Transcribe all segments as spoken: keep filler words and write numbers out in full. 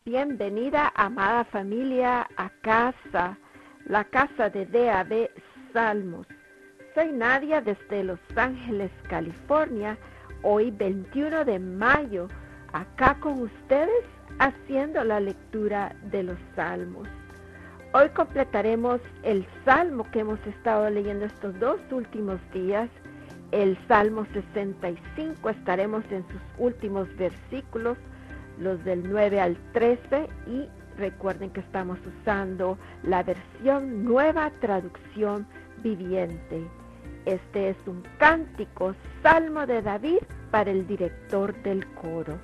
Bienvenida, amada familia, a casa, la casa de D A B Salmos. Soy Nadia desde Los Ángeles, California, hoy veintiuno de mayo, acá con ustedes haciendo la lectura de los Salmos. Hoy completaremos el Salmo que hemos estado leyendo estos dos últimos días, el Salmo sesenta y cinco, estaremos en sus últimos versículos, los del nueve al trece, y recuerden que estamos usando la versión Nueva Traducción Viviente. Este es un cántico, Salmo de David para el director del coro.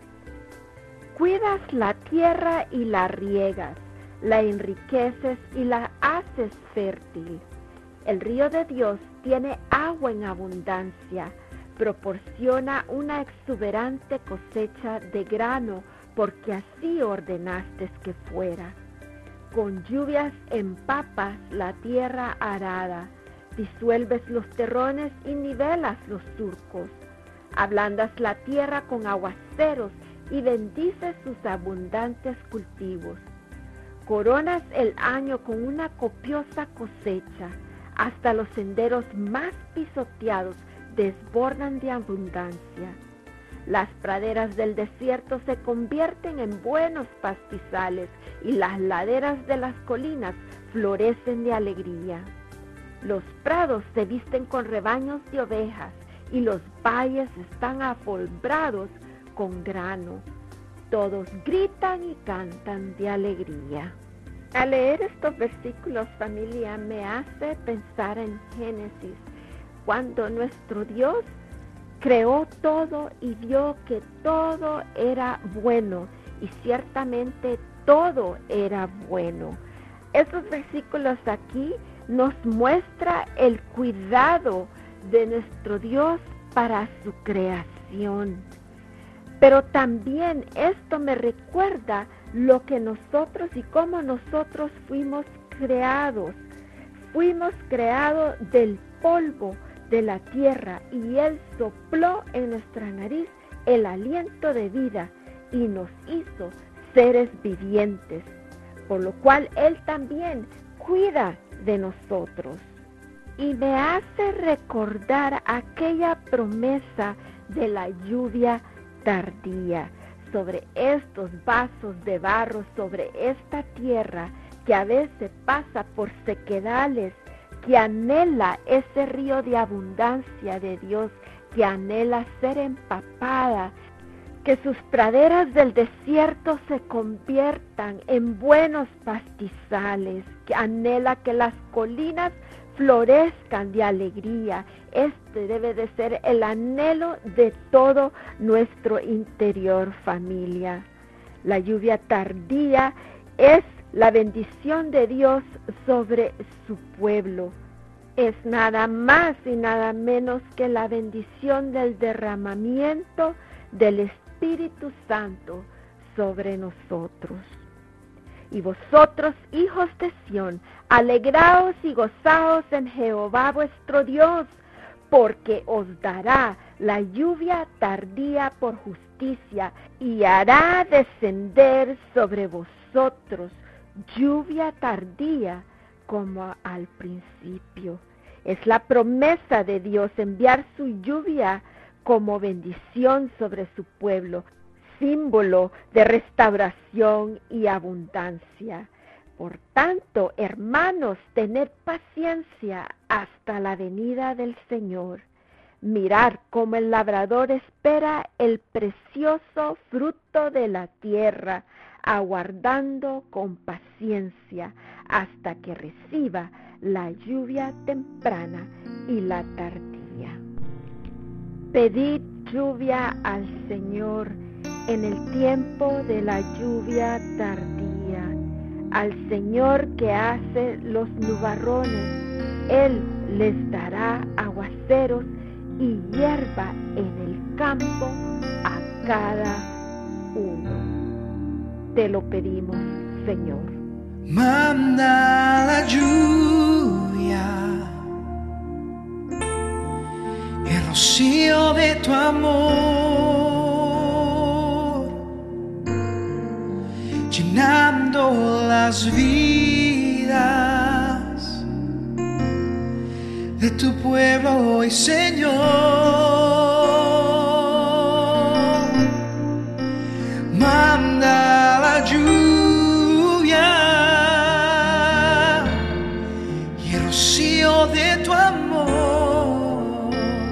Cuidas la tierra y la riegas, la enriqueces y la haces fértil. El río de Dios tiene agua en abundancia, proporciona una exuberante cosecha de grano, porque así ordenaste que fuera. Con lluvias empapas la tierra arada, disuelves los terrones y nivelas los surcos. Ablandas la tierra con aguaceros y bendices sus abundantes cultivos. Coronas el año con una copiosa cosecha, hasta los senderos más pisoteados desbordan de abundancia. Las praderas del desierto se convierten en buenos pastizales y las laderas de las colinas florecen de alegría. Los prados se visten con rebaños de ovejas y los valles están afolbrados con grano. Todos gritan y cantan de alegría. Al leer estos versículos, familia, me hace pensar en Génesis, cuando nuestro Dios creó todo y vio que todo era bueno, y ciertamente todo era bueno. Esos versículos aquí nos muestra el cuidado de nuestro Dios para su creación. Pero también esto me recuerda lo que nosotros y cómo nosotros fuimos creados. Fuimos creados del polvo de la tierra, y Él sopló en nuestra nariz el aliento de vida y nos hizo seres vivientes, por lo cual Él también cuida de nosotros. Y me hace recordar aquella promesa de la lluvia tardía sobre estos vasos de barro, sobre esta tierra que a veces pasa por sequedales, que anhela ese río de abundancia de Dios, que anhela ser empapada, que sus praderas del desierto se conviertan en buenos pastizales, que anhela que las colinas florezcan de alegría. Este debe de ser el anhelo de todo nuestro interior, familia. La lluvia tardía es la bendición de Dios sobre su pueblo. Es nada más y nada menos que la bendición del derramamiento del Espíritu Santo sobre nosotros. Y vosotros, hijos de Sión, alegraos y gozaos en Jehová vuestro Dios, porque os dará la lluvia tardía por justicia, y hará descender sobre vosotros lluvia tardía como al principio. Es la promesa de Dios enviar su lluvia como bendición sobre su pueblo, símbolo de restauración y abundancia. Por tanto, hermanos, tened paciencia hasta la venida del Señor. Mirad cómo el labrador espera el precioso fruto de la tierra, aguardando con paciencia hasta que reciba la lluvia temprana y la tardía. Pedid lluvia al Señor en el tiempo de la lluvia tardía, al Señor que hace los nubarrones. Él les dará aguaceros y hierba en el campo a cada uno. Te lo pedimos, Señor. Manda la lluvia, el rocío de tu amor, llenando las vidas de tu pueblo hoy, Señor. Manda la lluvia y el rocío de tu amor.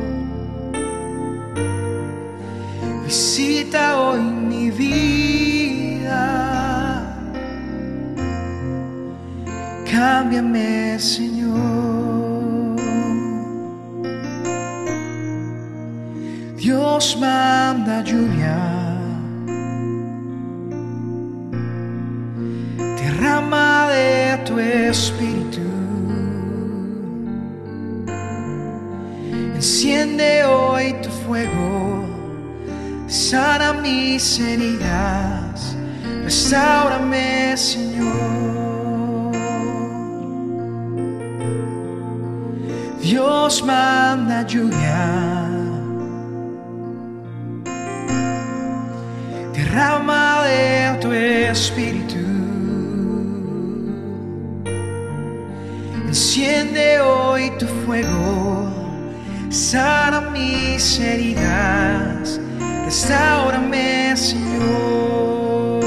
Visita hoy mi vida, cámbiame, Señor. Dios manda lluvia, derrama de tu espíritu, enciende hoy tu fuego, sana mis heridas, restáurame, Señor. Dios manda lluvia, derrama de tu espíritu, enciende hoy tu fuego, sana mis heridas, restáurame, Señor.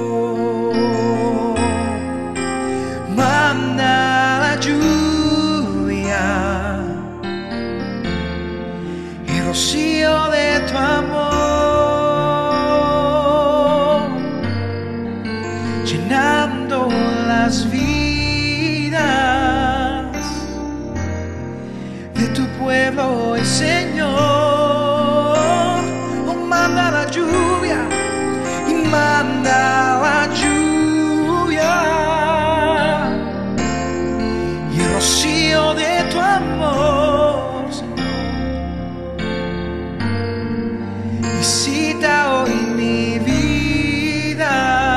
Manda la lluvia, el rocío de tu amor, llenando las vidas de tu pueblo hoy, Señor. Oh, manda la lluvia y manda la lluvia y el rocío de tu amor, Señor. Visita hoy mi vida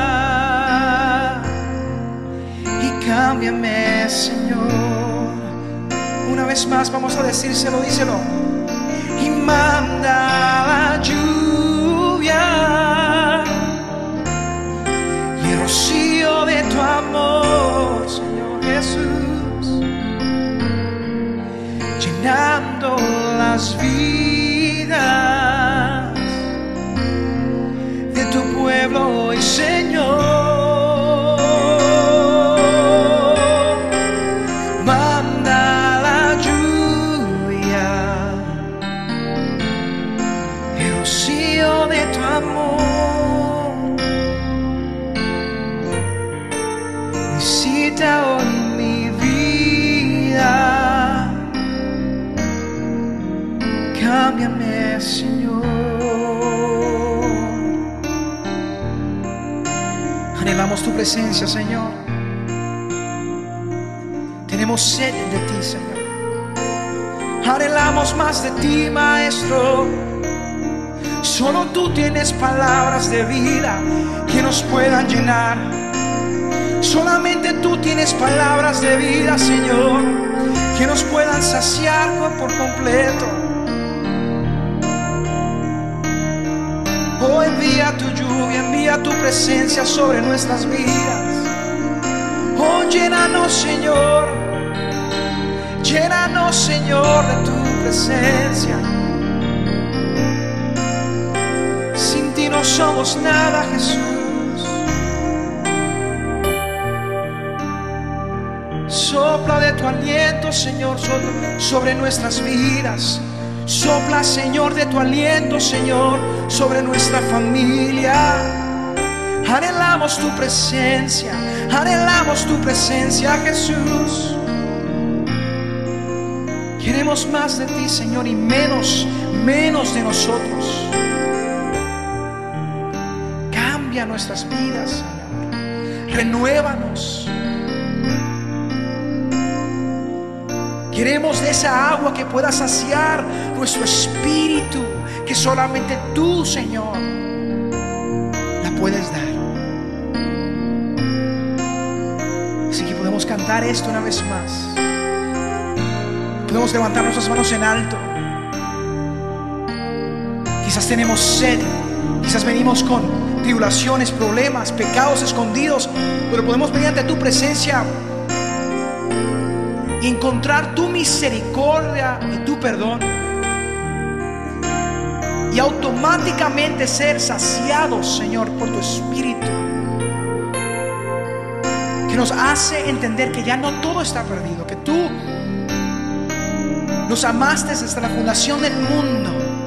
y cámbiame, Señor. Una vez más vamos a decírselo, díselo. Y manda la lluvia y el rocío de tu amor, Señor Jesús, llenando las vidas de tu pueblo hoy, Señor. Visita hoy mi vida, cámbiame, Señor. Anhelamos tu presencia, Señor. Tenemos sed de ti, Señor. Anhelamos más de ti, Maestro. Solo tú tienes palabras de vida que nos puedan llenar. Solamente tú tienes palabras de vida, Señor, que nos puedan saciar por completo. Oh, envía tu lluvia, envía tu presencia sobre nuestras vidas. Oh, llénanos, Señor. Llénanos, Señor, de tu presencia. Sin ti no somos nada, Jesús. Sopla de tu aliento, Señor, sobre nuestras vidas. Sopla, Señor, de tu aliento, Señor, sobre nuestra familia. Anhelamos tu presencia, anhelamos tu presencia, Jesús. Queremos más de ti, Señor, y menos, menos de nosotros. Cambia nuestras vidas, Señor. Renuévanos. Queremos de esa agua que pueda saciar nuestro espíritu, que solamente tú, Señor, la puedes dar. Así que podemos cantar esto una vez más. Podemos levantar nuestras manos en alto. Quizás tenemos sed, quizás venimos con tribulaciones, problemas, pecados escondidos, pero podemos venir ante tu presencia y encontrar tu misericordia y tu perdón, y automáticamente ser saciados, Señor, por tu Espíritu, que nos hace entender que ya no todo está perdido, que tú nos amaste hasta la fundación del mundo.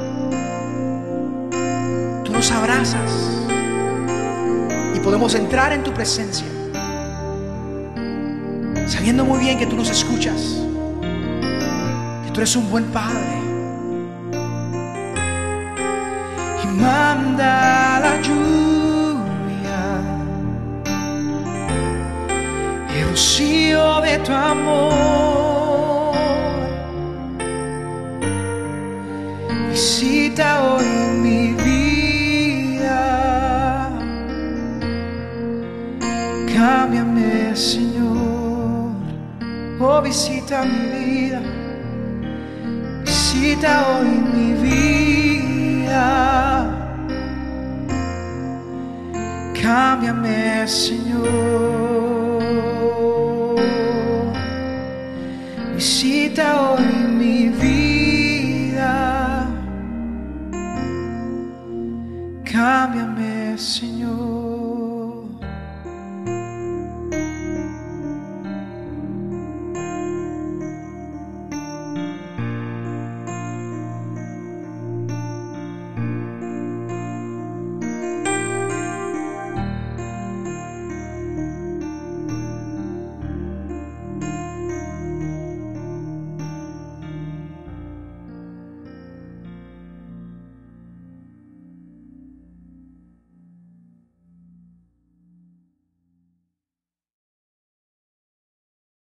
Tú nos abrazas y podemos entrar en tu presencia sabiendo muy bien que tú nos escuchas, que tú eres un buen Padre. Y manda la lluvia, el rocío de tu amor. Visita hoy mi vida, cámbiame, Señor. Oh, visita mi vida, visita hoy mi vida, cámbiame, Señor. Visita hoy mi vida, cámbiame, Señor.